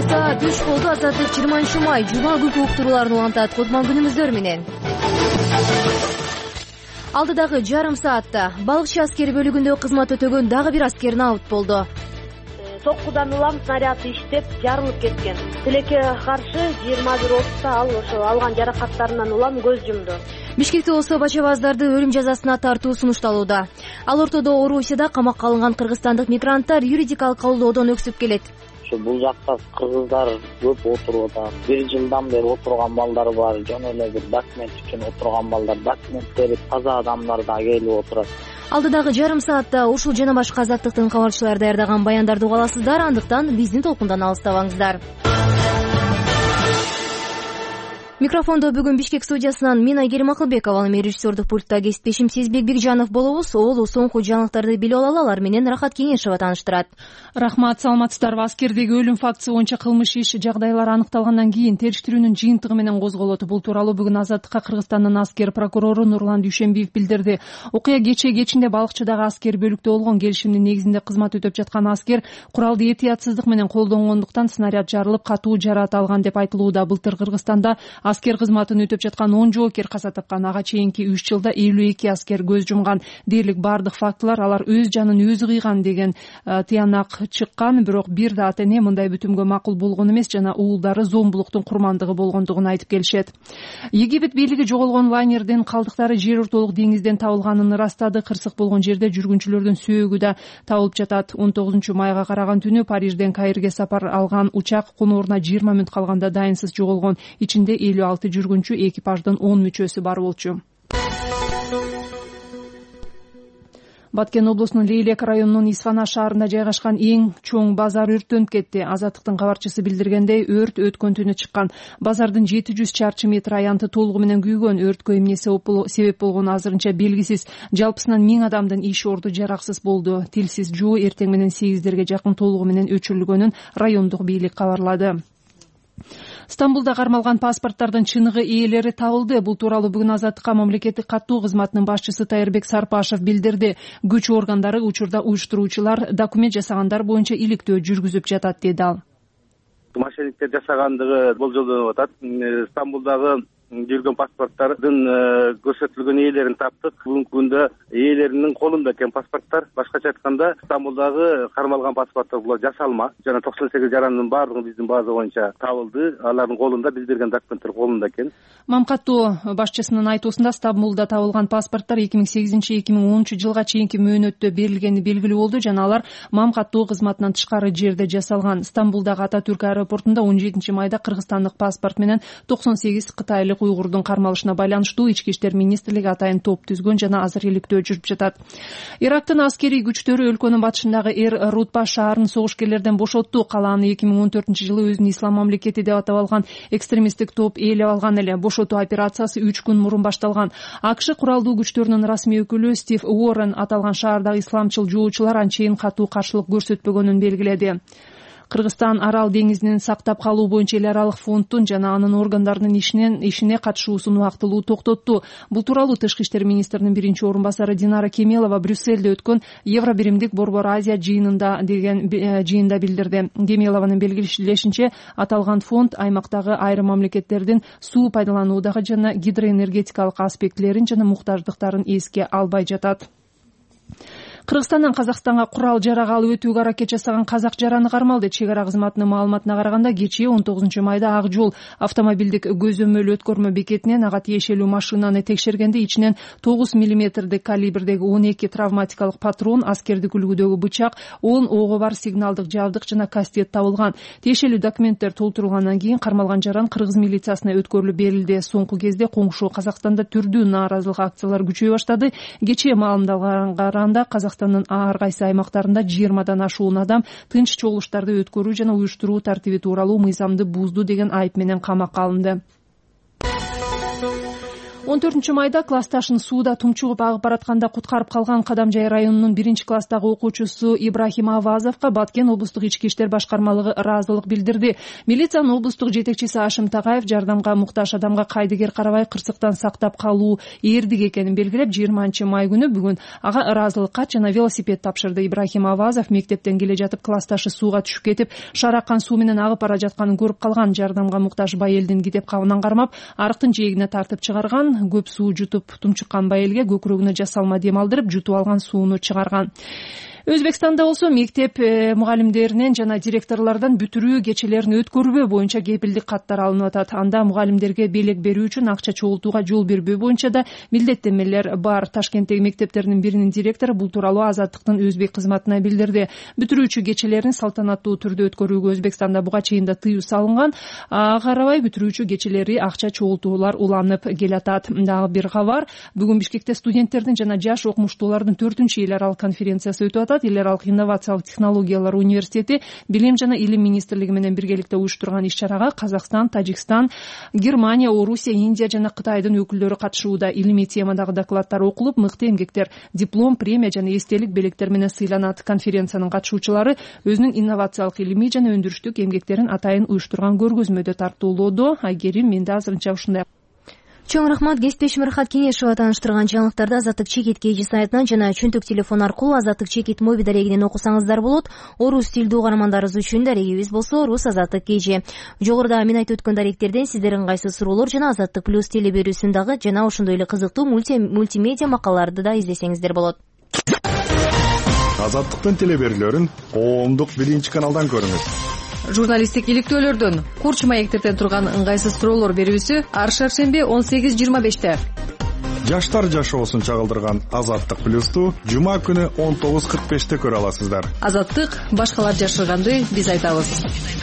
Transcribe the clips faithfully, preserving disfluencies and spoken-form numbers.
Учурда беш колду Азаттык жыйырманчы май жума күнкү уктурууларын улантат. Кутман күнүңүздөр менен. Алдыдагы жарым саатта балыкчы аскер бөлүгүндө кызмат өтөгөн дагы бир аскер наут болду. Токудан улам снаряд иштеп жарылып кеткен. Тилекке каршы жыйырма бир отузда ал ошо алган жаракаттарынан улам көз жумду. Бишкекте болсо бачабаздарды өлүм жазасына тартуу сунушталууда. Ал ортодо Орусияда камакка алынган кыргызстандык мигранттар юридикалык колдоодон өксүп келет. Бул жакта кыргыздар көп отуруп атат. Бир жылдан бери отурган балдар бар, жана эле бир документ үчүн отурган балдар, документтери таза адамдар да келип отурат. Алдыдагы жарым саатта ушул жана башка азаттыктын кабарчылары даярдаган баяндарды уга аласыздар, андыктан биздин толкундан алыстабаңыздар. Микрофондо бүгүн Бишкек студиясынан мен Айгерим Акылбекова, ал эми режиссердук пультта кесиптешим Сезбек Бекжанов болобуз. Ол соңку жаңылыктарды билип алалы, алар менен Рахат Кеңешова тааныштырат. Рахмат, саламатсыздарбы. Аскердеги өлүм фактысы боюнча кылмыш иш жагдайлары аныкталгандан кийин териштирүүнүн жыйынтыгы менен козголот. Бул тууралуу бүгүн Азаттыкка Кыргызстандын аскер прокурору Нурлан Дүйшенбиев билдирди. Окуя кечээ кечинде балыкчыдагы аскер бөлүктө болгон, келишимдин негизинде кызмат өтөп жаткан аскер куралды этиятсыздык менен колдонгондуктан снаряд жарылып катуу жараат алган деп айтылууда. Былтыр Кыргызстанда аскер кызматын өтөп жаткан он жоокер каза тапкан. Ага чейинки үч жылда элүү эки аскер көз жумган. Дээрлик бардык фактылар алар өз жанын өзү кыйган деген тыянак чыккан. Бирок бир да ата эне мындай бүтүмгө макул болгон эмес жана уулдары зомбулуктун курмандыгы болгондугун айтып келишет. Египет бийлиги жоголгон лайнердин калдыктары жер ортолук деңизден табылганын ырастады. Кырсык болгон жерде жүргүнчүлөрдүн сөөгү да табылып жатат. он тогузунчу майга караган түнү Парижден Каирге сапар алган учак конооруна жыйырма мүнөт калганда дайынсыз жоголгон. Ичинде элүү алты жүргүнчү, экипаждын он мүчөсү бар болчу. Баткен облусунун Лейлек районунун Исфана шаарында жайгашкан эң чоң базар өрттөнүп кетти. Азаттыктын кабарчысы билдиргендей, өрт өткөн түнү чыккан. Базардын жети жүз чарчы метр аянты толугу менен күйгөн. Өрткө эмне себеп болгону азырынча белгисиз. Жалпысынан миң адамдын иш орду жараксыз болду. Тилсиз жуу эртең менен сегиздерге жакын толугу менен өчүрүлгөнүн райондук бийлик кабарлады. Стамбулда кармалган паспорттардын чыныгы ээлери табылды. Бул тууралуу бүгүн Азаттыкка мамлекеттик каттоо кызматынын башчысы Тайырбек Сарпашев билдирди. Күч органдары учурда уюштуруучулар документ жасагандар боюнча иликтөө жүргүзүп жатат, деди ал. Мошенниктер жасагандыгы болжолдонуп атат. Стамбулдагы жүргөн паспорттардын көрсөтүлгөн ээлерин таптык. Бүгүнкү күндө ээлеринин колунда экен паспорттар. Башкача айтканда, Стамбулдагы кармалган паспорттор булар жасалма. Жана токсон сегиз жарандын баардыгы биздин база боюнча табылды. Алардын колунда билдирген документтер колунда экен. Мамкаттоо башчысынын айтуусунда Стамбулда табылган паспорттар эки миң сегизинчи — эки миң онунчу жылга чейинки мөөнөттө берилгени белгилүү болду жана алар мамкаттоо кызматынан тышкары жерде жасалган. Стамбулдагы Ататүрк аэропортунда он жетинчи майда кыргызстандык паспорт менен токсон сегиз кытайлык уйгурдун кармалышына байланыштуу ички иштер министрлиги атайын топ түзгөн жана азыр иликтөө жүрүп жатат. Ирактын аскерий күчтөрү өлкөнүн батышындагы Эр Рутба шаарын согушкерлерден бошотту. Калааны эки миң он төртүнчү жылы өзүн ислам мамлекети деп атап алган экстремисттик топ ээлеп алган эле. Бошотуу операциясы үч күн мурун башталган. АКШ куралдуу күчтөрүнүн расмий өкүлү Стив Уоррен аталган шаардагы исламчыл жоочулар анчейин катуу каршылык көрсөтпөгөнүн белгиледи. Кыргызстан Арал деңизинин сактап калуу боюнча эл аралык фонддун жана анын органдарынын ишинен ишине катышуусун убактылуу токтотту. Бул тууралуу Тышкы иштер министринин биринчи орун басары Динара Кемелова Брюссельде өткөн Евробиримдик Борбор Азия жыйынында деген жыйында билдирди. Кемелованын белгилешинче, аталган фонд аймактагы айрым мамлекеттердин суу пайдалануудагы жана гидроэнергетикалык аспектилерин жана муктаждыктарын эске албай жатат. Кыргызстандан Казакстанга курал жарак алып өтүүгө аракет жасаган казак жараны кармалды. Чек ара кызматынын маалыматына караганда, кечээ он тогузунчу майда Ак жол автомобилдик көзөмөл өткөрмө бекетинен ага тиешелүү машинаны текшергенде ичинен тогуз миллиметрдик калибрдеги он эки травматикалык патрон, аскердик үлгүдөгү бычак, он ого бар сигналдык жабдык жана кастет табылган. Тиешелүү документтер толтурулгандан кийин кармалган жаран кыргыз милициясына өткөрүлүп берилди. Соңку кезде коңшу Казакстанда түрдүү нааразылык акциялар күчөй баштады. Кечээ маалымданганга караганда Казакстандын ар кайсы аймактарында жыйырмадан ашуун адам тынч чогулуштарды өткөрүү жана уюштуруу тартиби тууралуу мыйзамды бузду деген айып менен камакка алынды. он төртүнчү майда классташын сууда тумчугуп агып баратканда куткарып калган Кадамжай районунун биринчи класстагы окуучусу Ибрахим Авазовго Баткен облустук ички иштер башкармалыгы ыраазылык билдирди. Милициянын облустук жетекчиси Ашим Тагаев жардамга муктаж адамга кайдыгер карабай кырсыктан сактап калуу эрдик экенин белгилеп, жыйырманчы май күнү бүгүн ага ыраазылык кат жана велосипед тапшырды. Ибрахим Авазов мектептен келе жатып классташы сууга түшүп кетип, шараккан суу менен агып бара жатканын көрүп калган. Жардамга муктаж байелдин китеп кабынан кармап, арыктын жээгине тартып чыгарган. Көп суу жутуп тумчуккан байелге көкүрөгүнө жасалма дем алдырып, жутуп алган сууну чыгарган. Өзбекстанда болсо мектеп мугалимдеринен жана директорлордон бүтүрүү кечелерин өткөрбөө боюнча кепилдик каттар алынып атат. Анда мугалимдерге белек берүү үчүн акча чогултууга жол бербөө боюнча да милдеттенмелер бар. Ташкенттеги мектептердин биринин директору бул тууралуу Азаттыктын өзбек кызматына билдирди. Бүтүрүүчү кечелерин салтанаттуу түрдө өткөрүүгө Өзбекстанда буга чейин да тыюу салынган. Ага карабай бүтүрүүчү кечелери акча чогултуулар уланып келатат. Дагы бир кабар. Бүгүн Бишкекте студенттердин жана жаш окумуштуулардын төртүнчү эл аралык конференциясы өтүп атат. Эл аралык инновациялык технологиялар университети Билим жана Илим министрлиги менен биргеликте уюштурган иш-чарага Казакстан, Тажикстан, Германия, Орусия, Индия жана Кытайдын өкүлдөрү катышууда. Илимий темадагы докладдар окулуп, мыкты эмгектер диплом, премия жана эстелик белектер менен сыйланат. Конференциянын катышуучулары өзүнүн инновациялык, илимий жана өндүрүштүк эмгектерин атайын уюштурган көргөзмөдө тартуулоодо. Айгерим, менде азырынча ушундай. Чоң рахмат. Кесиптешим Рахат Кенешова тааныштырган жаңылыктарды Азаттык чекит кей сайтынан жана чөнтөк телефон аркылуу Азаттык чекит моби дарегинен окусаңыздар болот. Орус тилдүү угармандарыбыз үчүн дарегибиз болсо Орус Азаттык кж. Жогоруда мен айтып өткөн даректерден сиздердин кайсы суроолор жана Азаттык плюс теле берүүсүндагы жана ошондой эле кызыктуу мультимедиа макалаларды да издесеңиздер болот. Азаттыктын теле берүүлөрүн коомдук биринчи каналдан көрүңүз. Журналисттик иликтөөлөрдөн, курч маектерден турган ыңгайсыз суроолор берүүсү ар шаршемби он сегиз жыйырма беште. Жаштар жашоосун чагылдырган Азаттык плюсту жума күнү он тогуз кырк беште көрө аласыздар. Азаттык башкалар жашырганды биз айтабыз.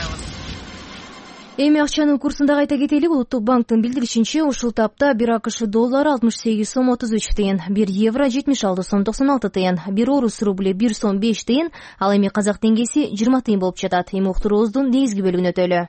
Эми акчанын курсун да кайта кетели. Улуттук банктын билдиришинче, ушул тапта бир АКШ доллары алтымыш сегиз сом отуз үч тыйын, бир евро жетимиш алты сом токсон алты тыйын, бир орус рубли бир сом беш тыйын, ал эми казак теңгеси жыйырма тыйын болуп жатат. Эми уктуруубуздун негизги бөлүгүнө өтөлү.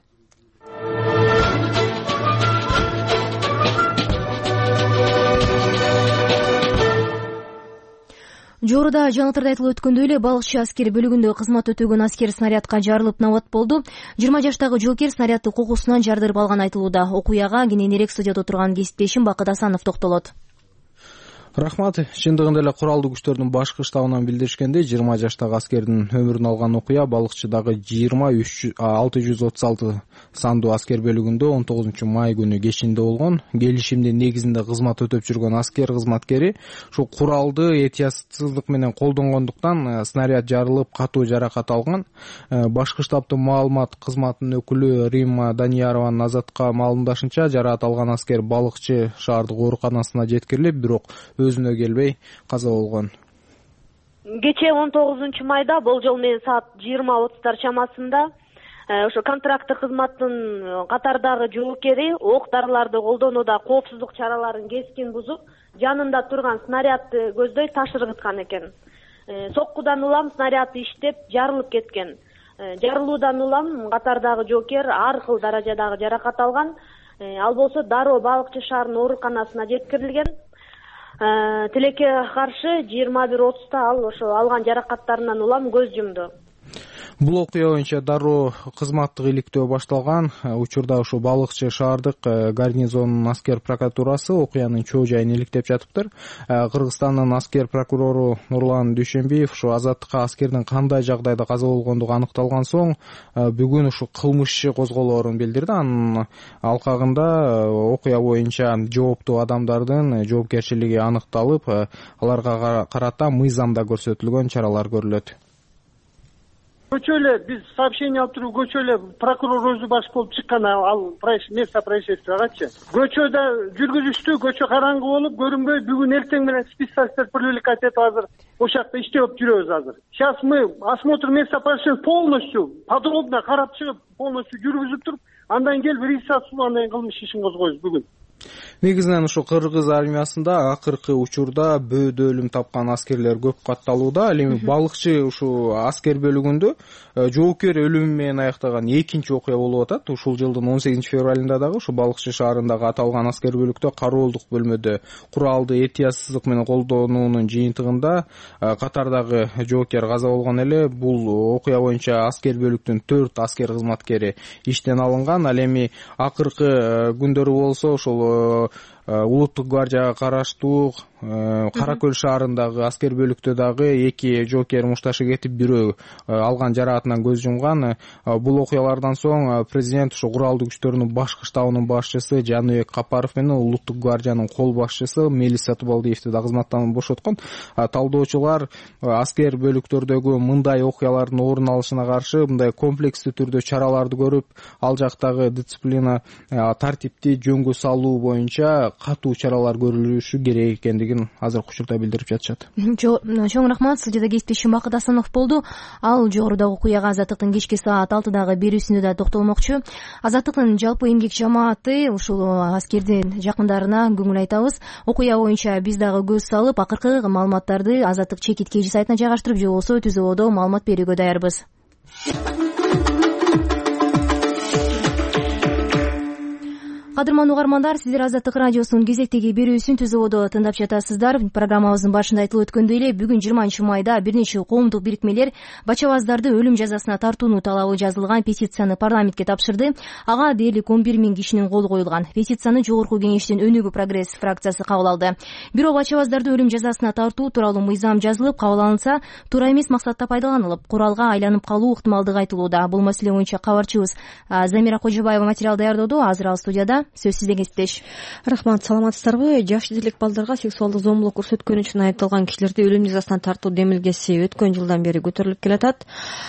Жогоруда жаңылыктарда айтылып өткөндөй эле балыкчы аскер бөлүгүндө кызмат өтөгөн аскер снарядка жарылып набат болду. жыйырма жаштагы жоокер снарядды кокусунан жардырып алганы айтылууда. Окуяга кененирээк студияда отурган кесиптешим Бакыт Асанов токтолот. Рахмат. Чындыгында эле куралдуу күчтөрдүн башкы штабынан билдиришкендей, жыйырма жаштагы аскердин өмүрүн алган окуя балыкчыдагы жыйырма алты жүз отуз алты сандуу аскер бөлүгүндө он тогузунчу май күнү кечинде болгон. Келишимдин негизинде кызмат өтөп жүргөн аскер кызматкери ушул куралды этиятсыздык менен колдонгондуктан снаряд жарылып катуу жаракат алган. Башкы штабтын маалымат кызматынын өкүлү Римма Даниярованын Азатка маалымдашынча, жаракат алган аскер балыкчы шаардык ооруканасына жеткирилип, бирок өзүнө келбей каза болгон. Кечээ он тогузунчу майда болжол менен саат жыйырма отуздар чамасында ошо контракттык кызматтын катардагы жоокери ок дарыларды колдонууда коопсуздук чараларын кескин бузуп, жанында турган снарядды көздөй таш ыргыткан экен. Соккудан улам снаряд иштеп жарылып кеткен. Жарылуудан улам катардагы жоокер ар кыл даражадагы жаракат алган. Ал болсо дароо балыкчы шаарынын ооруканасына жеткирилген. Тилекке каршы жыйырма бир отузда ал ошо алган жаракаттарынан улам көз жумду. Бул окуя боюнча дароо кызматтык иликтөө башталган. Учурда ушу балыкчы шаардык гарнизонунун аскер прокуратурасы окуянын чоо жайын иликтеп жатыптыр. Кыргызстандын аскер прокурору Нурлан Дүйшөнбиев ушу Азаттыкка аскердин кандай жагдайда каза болгондугу аныкталган соң бүгүн ушу кылмыш иши козголоорун билдирди. Анын алкагында окуя боюнча жооптуу адамдардын жоопкерчилиги аныкталып, аларга карата мыйзамда көрсөтүлгөн чаралар көрүлөт. Көчө эле биз сообщение алып туруп, көчө эле прокурор өзү баш болуп чыккан ал место происшествиягачы. Көчөдө жүргүзүштү, көчө караңгы болуп көрүнбөй, бүгүн эртең менен специалисттер привлекать этип азыр ошол жакта иштеп жүрөбүз азыр. Сейчас мы осмотр места происшествия полностью, подробно карап чыгып, полностью жүргүзүп туруп, андан келип реєстрацию, андан кылмыш ишин козгойбуз бүгүн. негизинен ушу кыргыз армиясында акыркы учурда бөөдө өлүм тапкан аскерлер көп катталууда. Ал эми балыкчы ушу аскер бөлүгүндө жоокер өлүмү менен аяктаган экинчи окуя болуп атат. Ушул жылдын он сегизинчи февралында дагы ушу балыкчы шаарындагы аталган аскер бөлүктө кароолдук бөлмөдө куралды этиясыздык менен колдонуунун жыйынтыгында катардагы жоокер каза болгон эле. Бул окуя боюнча аскер бөлүктүн төрт аскер кызматкери иштен алынган. Ал эми акыркы күндөрү болсо ошол улуттук гвардияга караштуу Кара Көл шаарындагы аскер бөлүктө дагы эки жоокер мушташы кетип, бирөө алган жараатынан көз жумган. Бул окуялардан соң президент ушу куралдуу күчтөрдүн башкы штабынын башчысы Жаныбек Капаров менен улуттук гвардиянын кол башчысы Мелис Сатыбалдиевди да кызматтан бошоткон. Талдоочулар аскер бөлүктөрдөгү мындай окуялардын орун алышына каршы мындай комплекстүү түрдө чараларды көрүп, ал жактагы дисциплина тартипти жөнгө салуу боюнча катуу чаралар көрүлүшү керек экендигин азыркы учурда билдирип жатышат. Чоң рахмат. Студияда кесиптешим Бакыт Асанов болду. Ал жогорудагы окуяга Азаттыктын кечки саат алтыдагы берүүсүндө да токтолмокчу. Азаттыктын жалпы эмгек жамааты ушул аскердин жакындарына көңүл айтабыз. Окуя боюнча биз дагы көз салып, акыркы маалыматтарды Азаттык чекит кей сайтына жайгаштырып, же болбосо түз ободо маалымат берүүгө даярбыз. Кадырман угармандар, сиздер Азаттык радиосунун кезектеги берүүсүн түз ободо тыңдап жатасыздар. Программабыздын башында айтылып өткөндөй эле, бүгүн жыйырманчы майда бир нече коомдук бирикмелер бачабаздарды өлүм жазасына тартуунун талабы жазылган петицияны парламентке тапшырды. Ага дээрлик он бир миң кишинин колу коюлган. Петицияны жогорку кеңештин Өнүгүү прогресс фракциясы кабыл алды. Бирок бачабаздарды өлүм жазасына тартуу тууралуу мыйзам жазылып, кабыл алынса, туура эмес максатта пайдаланылып, куралга айланып калуу ыктымалдыгы айтылууда. Бул маселе боюнча кабарчыбыз Замира Кожобаева материал даярдоодо. Азыр ал студияда. Сөз сизде, кесиптеш. Рахмат, саламатсыздарбы? Жаш жетилик балдарга сексуалдык зомбулук көрсөткөн үчүн айыпталган кишилерди өлүм жазасына тартуу демилгеси өткөн жылдан бери көтөрүлүп келатат.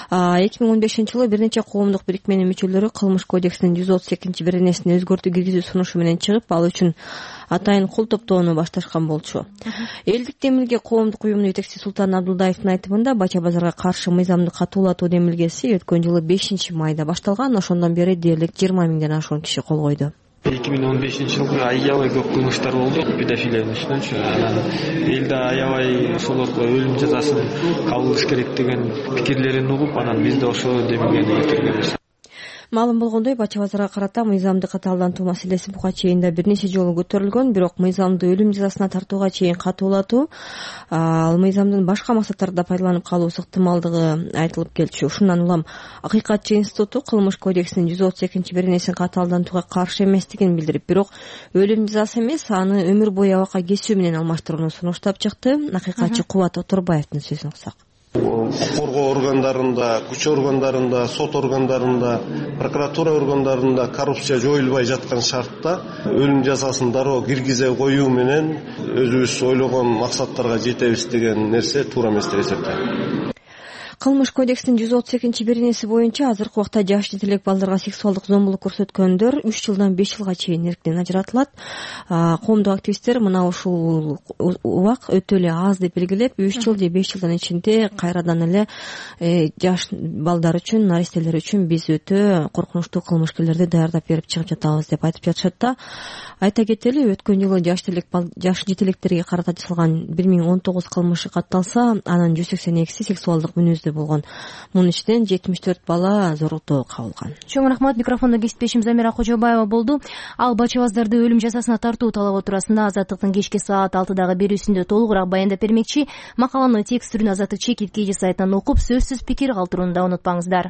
эки миң он бешинчи жылы бир нече коомдук бирикменин мүчөлөрү Кылмыш кодексинин жүз отуз экинчи беренесине өзгөртүү киргизүү сунушу менен чыгып, ал үчүн атайын кол топтоону башташкан болчу. Элдик демилге коомдук уюмунун жетекчиси Султан Абдулдаевдин айтымында, бача-базарга каршы мыйзамды катуулатуу демилгеси өткөн жылы бешинчи майда башталган. Ошондон бери дээрлик жыйырма миңден ашуун киши кол койду. эки миң он бешинчи жылы аябай көп кылмыштар болду педофилиянын үстүнөнчү. Анан элде аябай ошолорго өлүм жазасын кабылдаш керек деген пикирлерин угуп, анан биз да ошол демилгени келтиргенбиз. Маалым болгондой, бача-базарга карата мыйзамды катаалдантуу маселеси буга чейин да бир нече жолу көтөрүлгөн, бирок мыйзамды өлүм жазасына тартууга чейин катуулатуу, ал мыйзамдын башка максаттарда пайдаланып калуусу ыктымалдыгы айтылып келчү. Ушундан улам Акыйкатчы институту Кылмыш кодексинин жүз отуз экинчи беренесин катаалдантууга каршы эместигин билдирип, бирок өлүм жазасы эмес, аны өмүр бою абакка кесүү менен алмаштырууну сунуштап чыкты. Акыйкатчы Кубат Оторбаевдин сөзүн уксак. Укук коргоо органдарында, күч органдарында, сот органдарында, прокуратура органдарында коррупция жоюлбай жаткан шартта өлүм жазасын дароо киргизе коюу менен өзүбүз ойлогон максаттарга жетебиз деген нерсе туура эмес деп эсептейм. Кылмыш кодексинин жүз отуз экинчи беренеси боюнча азыркы убакта жаш жетилек балдарга сексуалдык зомбулук көрсөткөндөр үч жылдан беш жылга чейин эрктен ажыратылат. Коомдук активисттер мына ушул убак өтө эле аз деп белгилеп, үч жыл же беш жылдын ичинде кайрадан эле жаш балдар үчүн, наристелер үчүн биз өтө коркунучтуу кылмышкерлерди даярдап берип чыгып жатабыз деп айтып жатышат да. Айта кетели, өткөн жылы жаш жетилектерге карата жасалган бир миң он тогуз кылмышы катталса, анын жүз сексен экиси сексуалдык мүнөздүү болгон. Мунун ичинен жетимиш төрт бала зорлуктоого кабылган. Чоң рахмат. Микрофондо кесиптешим Замира Кожобаева болду. Ал бачабаздарды өлүм жазасына тартуу талабы туурасында Азаттыктын кечки саат алтыдагы берүүсүндө толугураак баяндап бермекчи. Макаланы текст түрүн Азаттык чекит кей сайтынан окуп, сөзсүз пикир калтырууну да унутпаңыздар.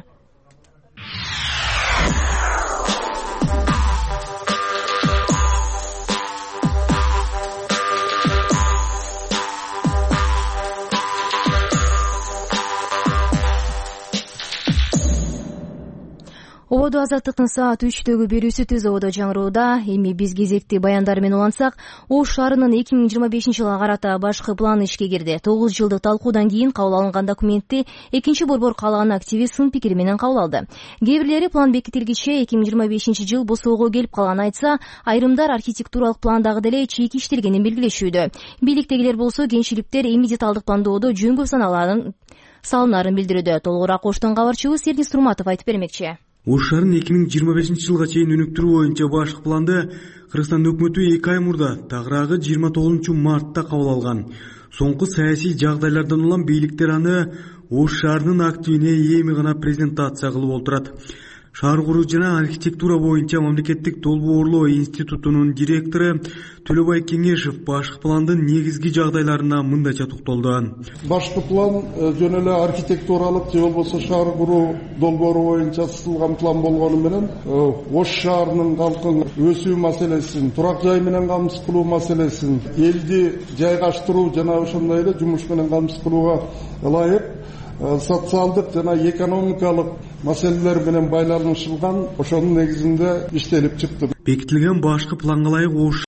Ободо Азаттыктын саат үчтөгү берүүсү түз ободо жаңырууда. Эми биз кезекти баяндар менен улансак, Ош шаарынын эки миң жыйырма бешинчи жылга карата башкы планы ишке кирди. тогуз жылдык талкуудан кийин кабыл алынган документти экинчи борбор каалаган активи сын пикири менен кабыл алды. Кээ бирлери план бекитилгиче эки миң жыйырма бешинчи жыл босоого келип калганын айтса, айрымдар архитектуралык пландагы деле чийки иштелгенин белгилешүүдө. Бийликтегилер болсо кенчиликтер эми деталдык пландоодо жөнгө саналарын салынарын билдирүүдө. Толугураак Оштон кабарчыбыз Эрнис Турматов айтып бермекчи. Ош шаарын эки миң жыйырма бешинчи жылга чейин өнүктүрүү боюнча башкы планды Кыргызстан өкмөтү эки ай мурда, тагыраагы жыйырма тогузунчу мартта кабыл алган. Соңку саясий жагдайлардан улам бийликтер аны Ош шаарынын активине эми гана презентация кылып отурат. Шаар куруу жана архитектура боюнча мамлекеттик долбоорлоо институтунун директору Төлөбай Кеңешев башкы пландын негизги жагдайларына мындайча токтолду. Башкы план жөн эле архитектуралык же болбосо шаар куруу долбоору боюнча сызылган план болгону менен Ош шаарынын калкын өсүү маселесин, турак жай менен камсыз кылуу маселесин, элди жайгаштыруу жана ошондой эле жумуш менен камсыз кылууга ылайык социалдык жана экономикалык маселелер менен байланышылган, ошонун негизинде иштелип чыкты. Бекитилген башкы планга ылайык Ош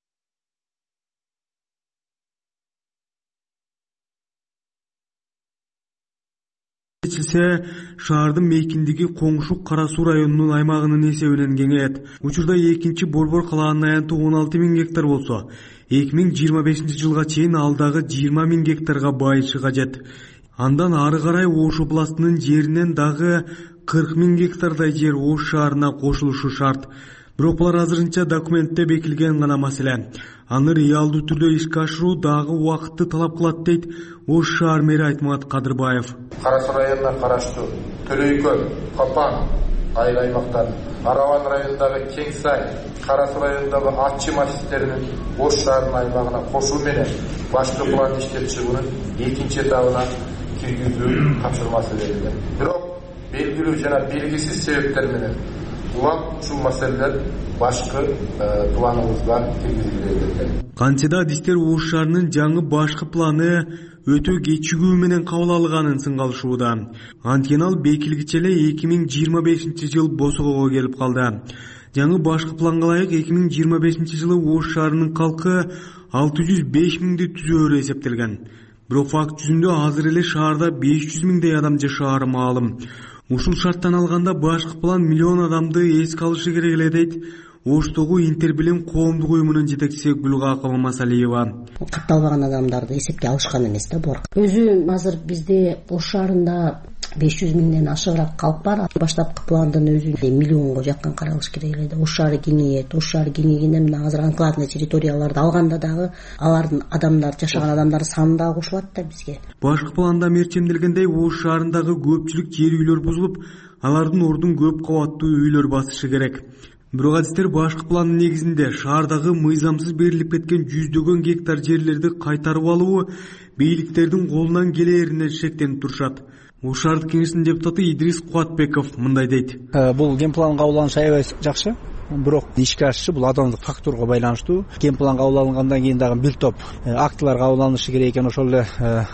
чечилсе, шаардын мейкиндиги коңшу Кара Суу районунун аймагынын эсебинен кеңейет. Учурда экинчи Борбор калаанын аянты он алты миң гектар болсо, эки миң жыйырма бешинчи жылга чейин алдагы жыйырма миң гектарга байышы кажет. Андан ары карай Ош областынын жеринен дагы кырк миң гектардай жер Ош шаарына кошулушу шарт. Бирок булар азырынча документте бекилген гана маселе. Аны реалдуу түрдө ишке ашыруу дагы убакытты талап кылат дейт Ош шаар мэри Айтмат Кадырбаев. Кара Суу районуна караштуу Төлөйкөл, Копан айыл аймактар, Араван районундагы Кең Сай, Кара Суу районундагы Атчы массивдеринин Ош шаарынын аймагына кошуу менен башкы план иштеп чыгуунун экинчи этабына киргизүү тапшырмасы берилген. Бирок белгилүү жана белгисиз себептер менен улам ушул маселелер башкы планыбызга киргизилген. Кантида адистер Ош шаарынын жаңы башкы планы өтө кечигүү менен кабыл алганын сынгалышууда. Анткени ал бекилгиче эле эки миң жыйырма бешинчи жыл босогого келип калды. Жаңы башкы планга ылайык эки миң жыйырма бешинчи жылы Ош шаарынын калкы алты жүз беш миңди түзөөрү эсептелген. Бирок факт жүзүндө азыр эле шаарда беш жүз миңдей адам жашаары маалым. Ушул шарттан алганда башкы план миллион адамды эске алышы керек эле дейт Оштогу Интербилим коомдук уюмунун жетекчиси Гүлгакова Масалиева. Катталбаган адамдарды эсепке алышкан эмес да булар. Өзү азыр бизде Ош шаарында беш жүз миңден ашыгыраак калк бар. Баштапкы пландын өзү миллионго жакын каралыш керек эле. Ош шаары кеңейет. Ош шаары кеңейгенде мына азыр анклавный территорияларды алганда дагы алардын адамдар жашаган адамдар саны дагы кошулат да бизге. Башкы планда мерчемделгендей Ош шаарындагы көпчүлүк жер үйлөр бузулуп, алардын ордун көп кабаттуу үйлөр басышы керек. Бирок адистер башкы пландын негизинде шаардагы мыйзамсыз берилип кеткен жүздөгөн гектар жерлерди кайтарып алуу бийликтердин колунан келээринен шектенип турушат. Ош шаардык кеңештин депутаты Идрис Куатбеков мындай дейт. Бул ген план кабыл алынышы аябай жакшы. Бирок ишке ашышы бул адамдык фактурга байланыштуу. Ген план кабыл алынгандан кийин дагы бир топ актылар кабыл алынышы керек экен. Ошол эле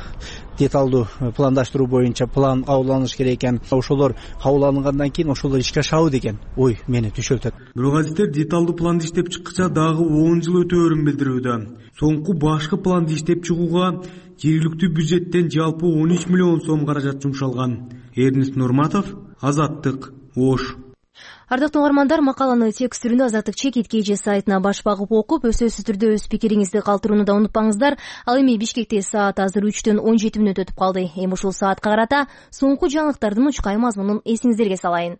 деталдуу пландаштыруу боюнча план кабыл алыныш керек экен. Ошолор кабыл алынгандан кийин ошолор ишке ашабы деген ой мени түшөлтөт. Бирок адистер деталдуу планды иштеп чыккыча дагы он жыл өтөөрүн билдирүүдө. Соңку башкы планды иштеп чыгууга жергиликтүү бюджеттен жалпы он үч миллион сом каражат жумшалган. Эрнест Нурматов, Азаттык, Ош. Ардактуу угармандар, макаланы текст түрүндө Азаттык чекит kg сайтына баш багып окуп, сөзсүз түрдө өз пикириңизди калтырууну да унутпаңыздар. Ал эми Бишкекте саат азыр үчтөн он жети мүнөт өтүп калды. Эми ушул саатка карата соңку жаңылыктардын учкай мазмунун эсиңиздерге салайын.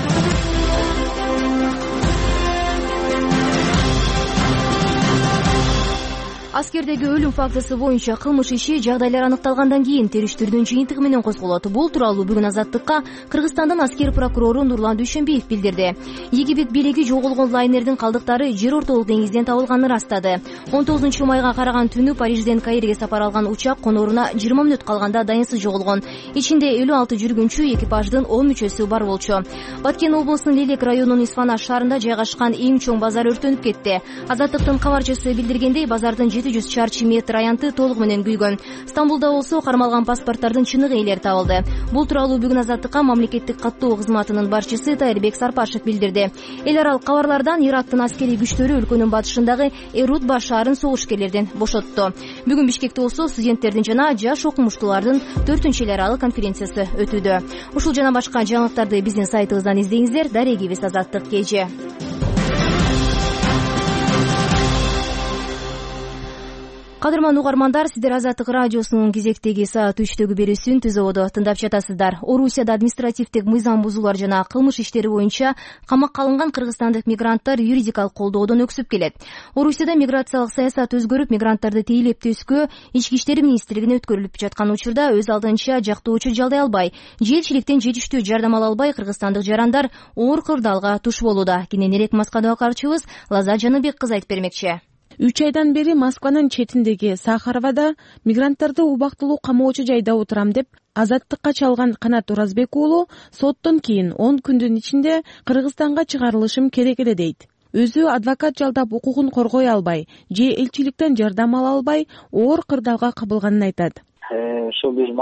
Аскердеги өлүм фактысы боюнча кылмыш иши жагдайлар аныкталгандан кийин териштирүүнүн жыйынтыгы менен козголот. Бул тууралуу бүгүн Азаттыкка Кыргызстандын аскер прокурору Нурлан Дүйшөнбиев билдирди. Египет бийлиги жоголгон лайнердин калдыктары жер ортолук деңизден табылганын ырастады. он тогузунчу майга караган түнү Парижден Каирге сапар алган учак конооруна жыйырма мүнөт калганда дайынсыз жоголгон. Ичинде элүү алты жүргүнчү, экипаждын он мүчөсү бар болчу. Баткен облусунун Лелек районунун Исфанаш шаарында жайгашкан эң чоң базар өртөнүп кетти. Азаттыктын кабарчысы билдиргендей, базардын жети жүз чарчы метр аянты толук менен күйгөн. Стамбулда болсо кармалган паспорттардын чыныгы элер табылды. Бул тууралуу бүгүн Азаттыкка мамлекеттик каттоо кызматынын башчысы Тайырбек Сарпашев билдирди. Эл аралык кабарлардан Ирактын аскерий күчтөрү өлкөнүн батышындагы Эрут баш шаарын согушкерлерден бошотту. Бүгүн Бишкекте болсо студенттердин жана жаш окумуштуулардын төртүнчү эл аралык конференциясы өтүүдө. Ушул жана башка жаңылыктарды биздин сайтыбыздан издеңиздер. Дарегибиз Азаттык kg. Кадырман угармандар, сиздер Азаттык радиосунун кезектеги саат үчтөгү берүүсүн Түз ободо тыңдап жатасыздар. Орусияда административдик мыйзам бузуулар жана кылмыш иштери боюнча камакка алынган кыргызстандык мигранттар юридикалык колдоодон өксүп келет. Орусияда миграциялык саясат өзгөрүп, мигранттарды тейлеп төскө Ички иштер министрлигине өткөрүлүп жаткан учурда өз алдынча жактоочу жалдай албай, же элчиликтен жетиштүү жардам ала албай кыргызстандык жарандар оор кырдаалга туш болууда. Кененирээк Москвада окарчыбыз Лаза Жаныбек кызы айтып бермекчи. үч айдан бери Москванын четиндеги Сахаровада мигранттарды убактылуу камоочу жайда отурам деп азаттыкка чалган Канат Уразбек уулу соттон кийин он күндүн ичинде Кыргызстанга чыгарылышым керек эле дейт. Өзү адвокат жалдап укугун коргой албай, же элчиликтен жардам ала албай оор кырдаалга кабылганын айтат. Ошо биз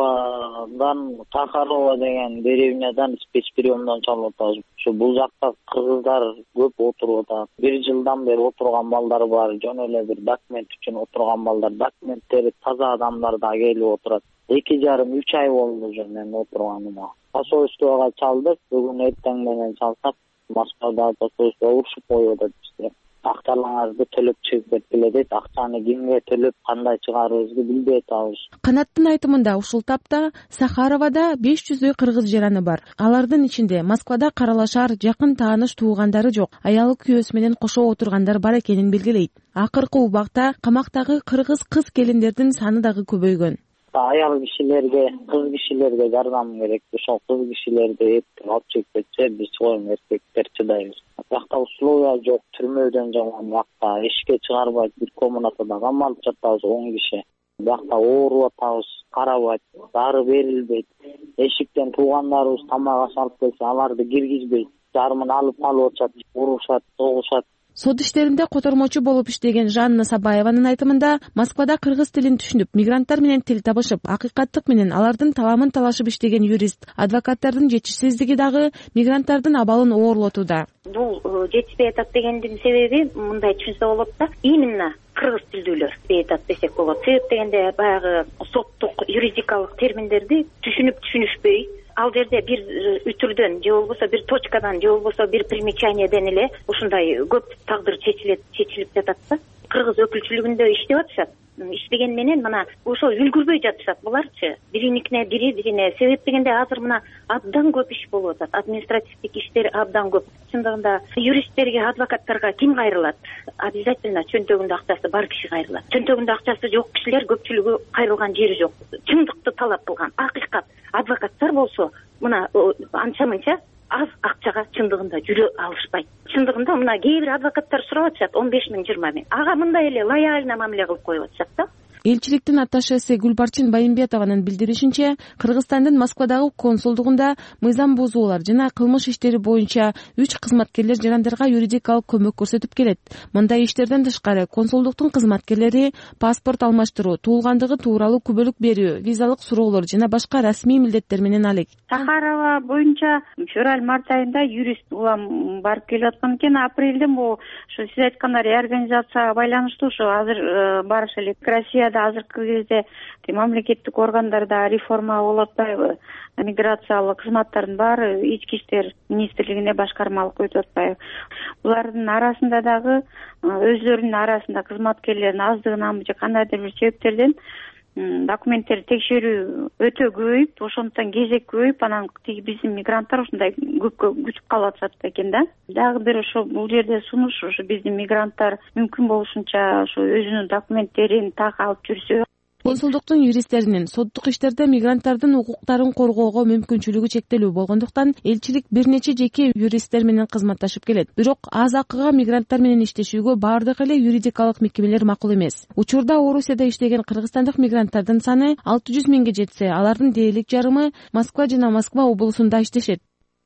Москвадан Сахарова деген деревнядан спецприемдон чалып атабыз. Ошо бул жакта кыргыздар көп отуруп атат. Бир жылдан бери отурган балдар бар, жөн эле бир документ үчүн отурган балдар, документтери таза адамдар да келип отурат. эки жарым үч ай болду уже мен отурганыма. Посольствого чалдык, бүгүн эртең менен чалсак, Москвада посольство урушуп коюп атат бизди. Актарларыңызды төлөп чыгып кеткиле дейт. Акчаны кимге төлөп, кандай чыгарыбызды билбей атабыз. Канаттын айтымында ушул тапта Сахаровада беш жүздөй кыргыз жараны бар. Алардын ичинде Москвада каралашар жакын тааныш туугандары жок, аялы күйөөсү менен кошо отургандар бар экенин белгилейт. Акыркы убакта камактагы кыргыз кыз келиндердин саны дагы көбөйгөн. Аял кишилерге, кыз кишилерге жардам керек. Ошол кыз кишилерди эптеп алып чыгып кетсе, биз коюм эркектер чыдайбыз. Бакта условия жок, түрмөдөн жаман бакта эшикке чыгарбайт, бир комнатада камалып жатабыз он киши. Бакта ооруп атабыз, карабайт, дары берилбейт. Эшиктен туугандарыбыз тамак аш алып келсе, аларды киргизбейт. Жарымын алып калып атышат, урушат, согушат. Сот иштеринде котормочу болуп иштеген Жанна Сабаеванын айтымында Москвада кыргыз тилин түшүнүп, мигранттар менен тил табышып, акыйкаттык менен алардын таламын талашып иштеген юрист, адвокаттардын жетишсиздиги дагы мигранттардын абалын оорлотууда. Бул жетишпей атат дегендин себеби мындай түшүнсө болот да, именно кыргыз тилдүүлөр жетишпей атат десек болот. Себеп дегенде баягы соттук юридикалык терминдерди түшүнүп түшүнүшпөй, ал жерде бир үтүрдөн же болбосо бир точкадан же болбосо бир примечаниеден эле ушундай көп тагдыр чечилет чечилип жатат да. Кыргыз өкүлчүлүгүндө иштеп атышат. Иштеген менен мына ошо үлгүрбөй жатышат буларчы. Бириникине бири бирине себеп дегенде азыр мына абдан көп иш болуп атат. Административдик иштер абдан көп. Чындыгында юристтерге, адвокаттарга ким кайрылат? Обязательно чөнтөгүндө акчасы бар киши кайрылат. Чөнтөгүндө акчасы жок кишилер көпчүлүгү кайрылган жери жок. Чындыкты талап кылган, акыйкат. Адвокаттар болсо мына анча-мынча аз акчага чындыгында жүрө алышпайт. Чындыгында мына кээ бир адвокаттар сурап атышат он беш миң жыйырма миң. Ага мындай эле лояльно мамиле кылып коюп атышат да. Элчиликтин атташеси Гүлбарчин Байымбетованын билдиришинче, Кыргызстандын Москвадагы консулдугунда мыйзам бузуулар жана кылмыш иштери боюнча үч кызматкерлер жарандарга юридикалык көмөк көрсөтүп келет. Мындай иштерден тышкары консулдуктун кызматкерлери паспорт алмаштыруу, туулгандыгы тууралуу күбөлүк берүү, визалык суроолор жана башка расмий милдеттер менен алек. Сахарова боюнча февраль-март айында юрист улам барып келип аткан экен. Апрелден бул ушу сиз айткандай реорганизацияга байланыштуу ушу азыр барыш элек. Россияда азыркы кезде мамлекеттик органдарда реформа болуп атпайбы? Миграциялык кызматтардын баары ички иштер министрлигине башкармалык өтүп атпайбы? Булардын арасында дагы өздөрүнүн арасында кызматкерлердин аздыгынан же кандайдыр бир себептерден документтерди текшерүү өтө көбөйүп, ошондон кезек көбөйүп, анан тиги биздин мигранттар ушундай көпкө күтүп калып атышат экен да. Дагы бир ошо бул жерде сунуш, ошо биздин мигранттар мүмкүн болушунча ошо өзүнүн документтерин так алып жүрсө. Консулдуктун юристтеринин соттук иштерде мигранттардын укуктарын коргоого мүмкүнчүлүгү чектелүү болгондуктан элчилик бир нече жеке юристтер менен кызматташып келет. Бирок аз акыга мигранттар менен иштешүүгө баардык эле юридикалык мекемелер макул эмес. Учурда Орусияда иштеген кыргызстандык мигранттардын саны алты жүз миңге жетсе, алардын дээрлик жарымы Москва жана Москва облусунда иштешет.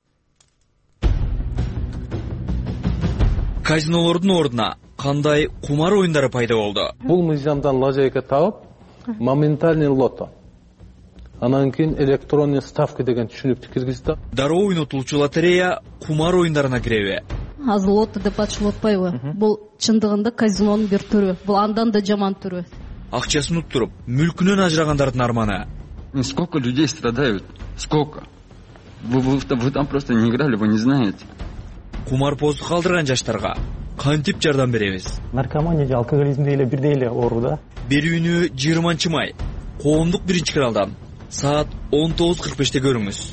Казинолордун ордуна кандай кумар оюндары пайда болду? Бул мыйзамдан лажайка табып, моментальный лото. Анан кийин электронный ставка деген түшүнүктү киргизди. Дароо ойнотулчу лотерея кумар оюндарына киреби? Аз лото деп атышып атпайбы? Бул чындыгында казинонун бир түрү. Бул андан да жаман түрү. Акчасын уттуруп, мүлкүнөн ажырагандардын арманы. Сколько людей страдают? Сколько? Вы, вы, вы там просто не играли, вы не знаете. Кумарпоздук калтырган жаштарга кантип жардам беребиз? Наркомания же алкоголизмде эле бирдей эле оору да. берүүнү жыйырманчы май коомдук биринчи каналдан саат он тогуз кырк беште көрүңүз.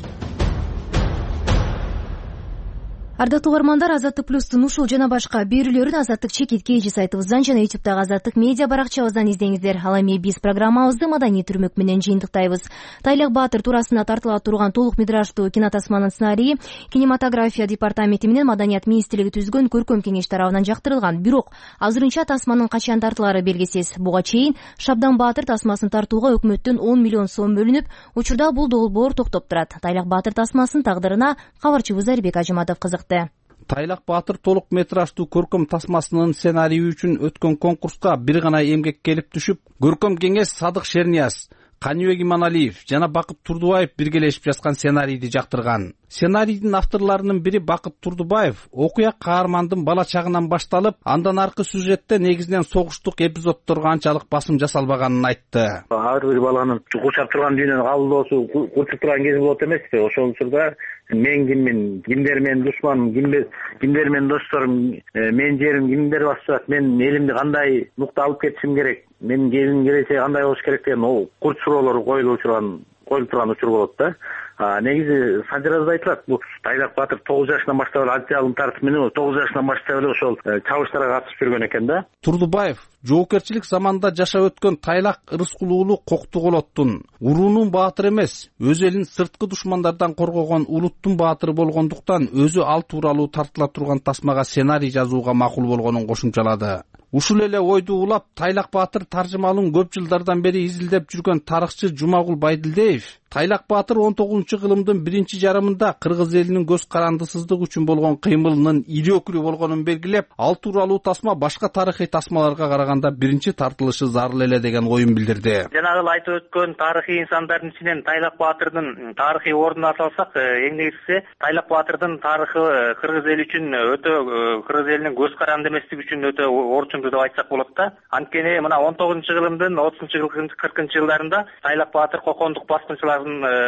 Ардактуу угармандар, Азаттык плюстун ушул жана башка берүүлөрүн Азаттык чекит кей сайтыбыздан жана ютубтагы Азаттык медиа баракчабыздан издеңиздер. Ал эми биз программабызды маданий түрмөк менен жыйынтыктайбыз. Тайлак Баатыр туурасында тартыла турган толук метраждуу кинотасманын сценарийи кинематография департаменти менен Маданият министрлиги түзгөн көркөм кеңеш тарабынан жактырылган. Бирок азырынча тасманын качан тартылары белгисиз. Буга чейин Шабдан Баатыр тасмасын тартууга өкмөттөн он миллион сом бөлүнүп, учурда бул долбоор токтоп турат. Тайлак Баатыр тасмасынын тагдырына кабарчыбыз Арбек Ажыматов кызыкты. Тайлак Баатыр толук метраждуу көркөм тасмасынын сценарийи үчүн өткөн конкурска бир гана эмгек келип түшүп, көркөм кеңеш Садык Шернияз, Каныбек Иманалиев жана Бакыт Турдубаев биргелешип жазган сценарийди жактырган. Сценарийдин авторлорунун бири Бакыт Турдубаев окуя каармандын бала чагынан башталып, андан аркы сюжетте негизинен согуштук эпизоддорго анчалык басым жасалбаганын айтты. Ар бир баланын курчап турган дүйнөнү кабылдоосу курчуп турган кези болот эмеспи? Ошол учурда мен киммин, кимдер менин душманым, кимдер менин досторум, менин жерим кимдер басат, мен элимди кандай нукта алып кетишим керек, менин келиним келечеги кандай болуш керек деген ол курч суроолор коюлуп турган коюлуп турган учур болот да. Негизи Санжаразда айтылат, бул Тайлак Баатыр тогуз жашынан баштап эле антиалым тартып менен тогуз жашынан баштап эле ошол чабыштарга катышып жүргөн экен да. Турдубаев жоопкерчилик заманда жашап өткөн Тайлак Рыскул уулу Коктуголоттун уруунун баатыры эмес, өз элин сырткы душмандардан коргогон улуттун баатыры болгондуктан өзү ал тууралуу тартыла турган тасмага сценарий жазууга макул болгонун кошумчалады. Ушул эле ойду улап Тайлак Баатыр таржымалын көп жылдардан бери изилдеп жүргөн тарыхчы Жумагул Байдилдеев Тайлак Баатыр он тогузунчу кылымдын биринчи жарымында кыргыз элинин көз карандысыздык үчүн болгон кыймылынын ири өкүрү болгонун белгилеп, ал тууралуу тасма башка тарыхый тасмаларга караганда биринчи тартылышы зарыл эле деген оюн билдирди. Жанагы айтып өткөн тарыхый инсандардын ичинен Тайлак Баатырдын тарыхый ордуна салсак, эң негизгиси Тайлак Баатырдын тарыхы кыргыз эли үчүн өтө, кыргыз элинин көз каранды эместиги үчүн өтө орчундуу деп айтсак болот да. Анткени мына он тогузунчу кылымдын отузунчу кыркынчы жылдарында Тайлак Баатыр кокондук баскынчылар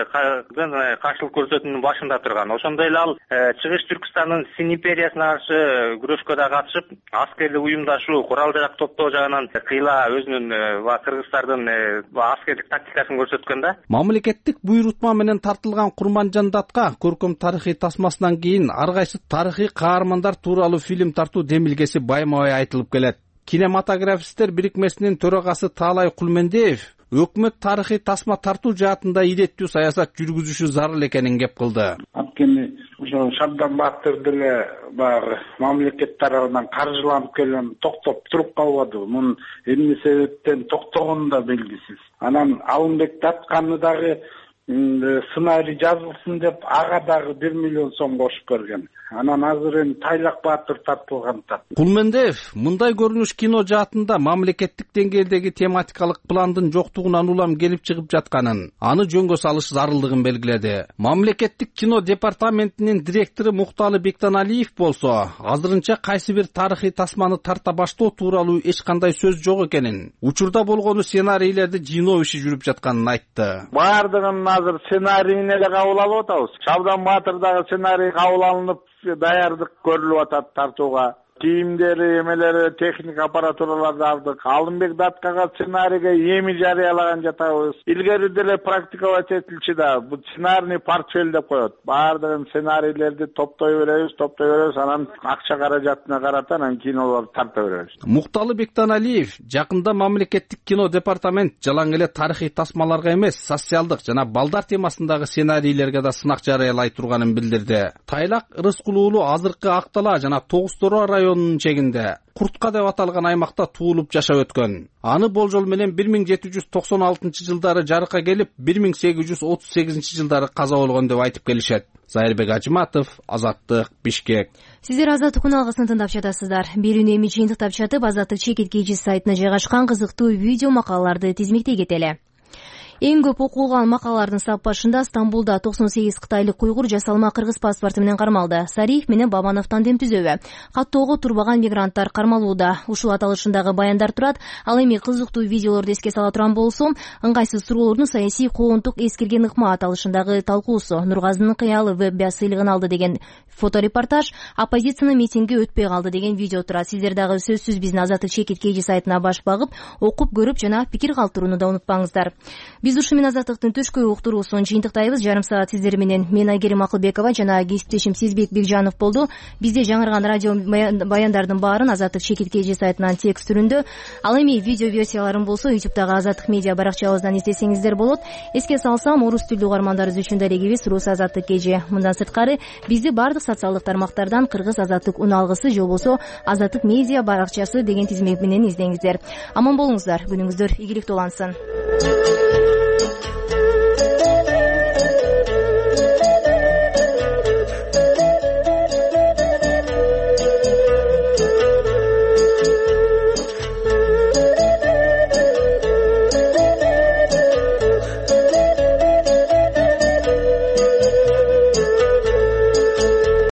каршылык көрсөтүүнүн башында турган. Ошондой эле ал Чыгыш Түркстандын Син империясына каршы күрөшкө да катышып, аскердик уюмдашуу, курал жарак топтоо жагынан кыйла өзүнүн кыргыздардын аскердик тактикасын көрсөткөн да. Мамлекеттик буйрутма менен тартылган Курманжан Датка көркөм тарыхый тасмасынан кийин ар кайсы тарыхый каармандар тууралуу фильм тартуу демилгеси байма-бай айтылып келет. Кинематографисттер бирикмесинин төрагасы Таалай Кулмендеев өкмөт тарыхый тасма тартуу жаатында иреттүү саясат жүргүзүшү зарыл экенин кеп кылды. Анткени ошо Шабдан Баатыр деле баягы мамлекет тарабынан каржыланып келген токтоп туруп калбады. Мунун эмне себептен токтогону да белгисиз. Анан Алымбек Датканы дагы сценарий жазылсын деп ага дагы бир миллион сом кошуп берген. Анан азыр эми Тайлак Баатыр тартылган да. Кулмендеев мындай көрүнүш кино жаатында мамлекеттик деңгээлдеги тематикалык пландын жоктугунан улам келип чыгып жатканын, аны жөнгө салыш зарылдыгын белгиледи. Мамлекеттик кино департаментинин директору Мукталы Бектаналиев болсо, азырынча кайсы бир тарыхый тасманы тарта баштоо тууралуу эч кандай сөз жок экенин, учурда болгону сценарийлерди жыйноо иши жүрүп жатканын айтты. Баардыгын азыр сценарийине эле кабыл алып атабыз. Шабдан Баатырдагы сценарий кабыл алынып, даярдык көрүлүп атат тартууга. Кийимдери, эмелери, техник аппаратураларды алдык. Алымбек Даткага сценарийге эми жарыялаган жатабыз. Илгери деле практиковать этилчү да. Бул сценарийный портфель деп коет. Баардыгын сценарийлерди топтой беребиз, топтой беребиз, анан акча каражатына карата анан кинолорду тарта беребиз. Мукталы Бектаналиев жакында мамлекеттик кино департамент жалаң эле тарыхый тасмаларга эмес, социалдык жана балдар темасындагы сценарийлерге да сынак жарыялай турганын билдирди. Тайлак Рыскул уулу азыркы Актала жана Тогуз Тороо районунун чегинде Куртка деп аталган аймакта туулуп жашап өткөн. Аны болжол менен бир миң жети жүз токсон алтынчы жылдары жарыкка келип, бир миң сегиз жүз отуз сегизинчи жылдары каза болгон деп айтып келишет. Зайырбек Ажыматов, Азаттык, Бишкек. Сиздер Азаттык уналгысын тыңдап жатасыздар. Берүүнү эми жыйынтыктап жатып, Азаттык чекит кей сайтына жайгашкан кызыктуу видео макалаларды тизмектей кетели. Эң көп окулган макалалардын саппашында Стамбулда токсон сегиз кытайлык уйгур жасалма кыргыз паспорту менен кармалды. Сариев менен Бабанов тандем түзөбү. Каттоого турбаган мигранттар кармалууда. Ушул аталышындагы баяндар турат. Ал эми кызыктуу видеолорду эске сала турган болсом, ыңгайсыз суроолордун саясий коомдук эскирген ыкма аталышындагы талкуусу. Нургазынын кыялы веб сыйлыгын алды деген фоторепортаж, оппозициянын митинги өтпөй калды деген видео турат. Сиздер дагы сөзсүз биздин Азаттык чекит kg сайтына баш багып, окуп көрүп жана пикир калтырууну да унутпаңыздар. Биз ушу менен Азаттыктын түшкү уктуруусун жыйынтыктайбыз. Жарым саат сиздер менен мен Айгерим Акылбекова жана кесиптешим Сезбек Бекжанов болду. Бизде жаңырган радио баяндардын баарын Азаттык чекит kg сайтынан текст түрүндө, ал эми видео версияларын болсо ютубтагы Азаттык медиа баракчабыздан издесеңиздер болот. Эске салсам, орус тилдүү угармандарыбыз үчүн дарегибиз Рус Азаттык kg. Мындан сырткары бизди бардык социалдык тармактардан Кыргыз Азаттык уналгысы же болбосо Азаттык медиа баракчасы деген тизме менен издеңиздер. Аман болуңуздар, күнүңүздөр ийгиликтүү улансын.